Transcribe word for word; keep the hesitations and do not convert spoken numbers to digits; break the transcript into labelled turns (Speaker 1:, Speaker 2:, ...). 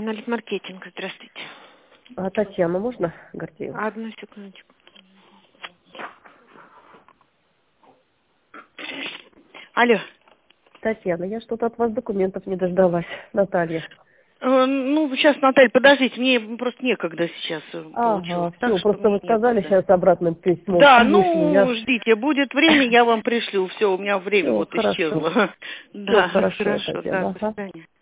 Speaker 1: Анализ маркетинг, здравствуйте.
Speaker 2: А Татьяна, можно, Гордеева?
Speaker 1: Одну секундочку. Алло.
Speaker 2: Татьяна, я что-то от вас документов не дождалась, Наталья.
Speaker 1: Э, Ну, сейчас, Наталья, подождите, мне просто некогда сейчас э,
Speaker 2: Ага,
Speaker 1: получилось.
Speaker 2: все,
Speaker 1: Так что
Speaker 2: просто
Speaker 1: мне
Speaker 2: вы сказали
Speaker 1: некогда.
Speaker 2: сейчас обратным письмом.
Speaker 1: Да,
Speaker 2: Лишний, я...
Speaker 1: ну, ждите, будет время, я вам пришлю. Все, у меня время
Speaker 2: Все,
Speaker 1: вот
Speaker 2: хорошо.
Speaker 1: исчезло.
Speaker 2: Все
Speaker 1: Да,
Speaker 2: хорошо,
Speaker 1: хорошо, да,
Speaker 2: Татьяна.
Speaker 1: до
Speaker 2: Ага.
Speaker 1: свидания.